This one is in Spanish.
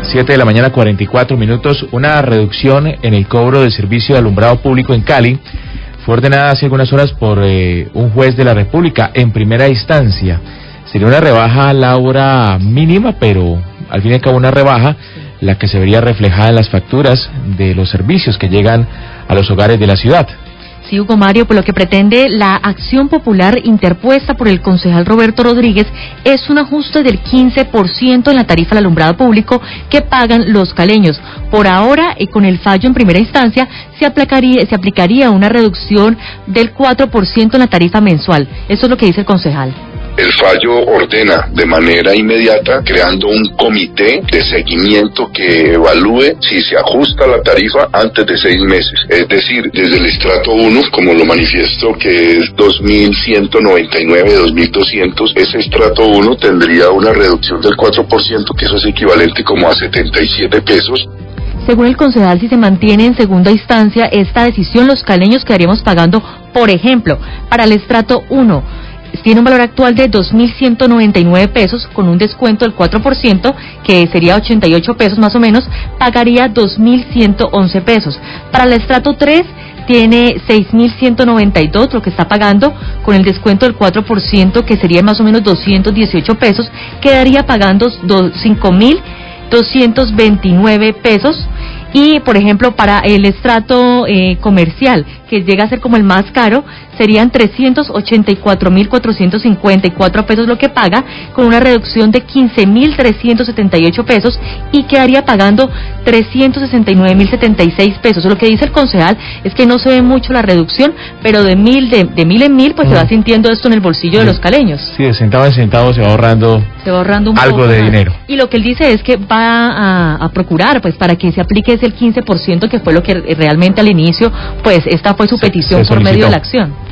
7 de la mañana, 44 minutos. Una reducción en el cobro del servicio de alumbrado público en Cali fue ordenada hace algunas horas por un juez de la República en primera instancia. Sería una rebaja a la hora mínima, pero al fin y al cabo una rebaja la que se vería reflejada en las facturas de los servicios que llegan a los hogares de la ciudad. Sí, Hugo Mario, pues lo que pretende la acción popular interpuesta por el concejal Roberto Rodríguez es un ajuste del 15% en la tarifa del alumbrado público que pagan los caleños. Por ahora, con el fallo en primera instancia, se aplicaría una reducción del 4% en la tarifa mensual. Eso es lo que dice el concejal. El fallo ordena de manera inmediata, creando un comité de seguimiento que evalúe si se ajusta la tarifa antes de 6 meses. Es decir, desde el estrato 1, como lo manifiesto, que es 2.199, 2.200, ese estrato 1 tendría una reducción del 4%, que eso es equivalente como a 77 pesos. Según el concejal, si se mantiene en segunda instancia esta decisión, los caleños quedaríamos pagando, por ejemplo, para el estrato 1, tiene un valor actual de 2.199 pesos, con un descuento del 4%, que sería 88 pesos más o menos, pagaría 2.111 pesos. Para el estrato 3, tiene 6.192, lo que está pagando, con el descuento del 4%, que sería más o menos 218 pesos, quedaría pagando 5.229 pesos. Y, por ejemplo, para el estrato comercial, que llega a ser como el más caro, serían 384.454 pesos lo que paga, con una reducción de 15.378 pesos, y quedaría pagando 369.076 pesos. Lo que dice el concejal es que no se ve mucho la reducción, pero de mil en mil, pues se va sintiendo esto en el bolsillo de los caleños. Sí, de centavo en centavo se va ahorrando un algo de dinero. Y lo que él dice es que va a procurar, pues, para que se aplique ese el 15%, que fue lo que realmente al inicio, pues, esta fue su petición por medio de la acción.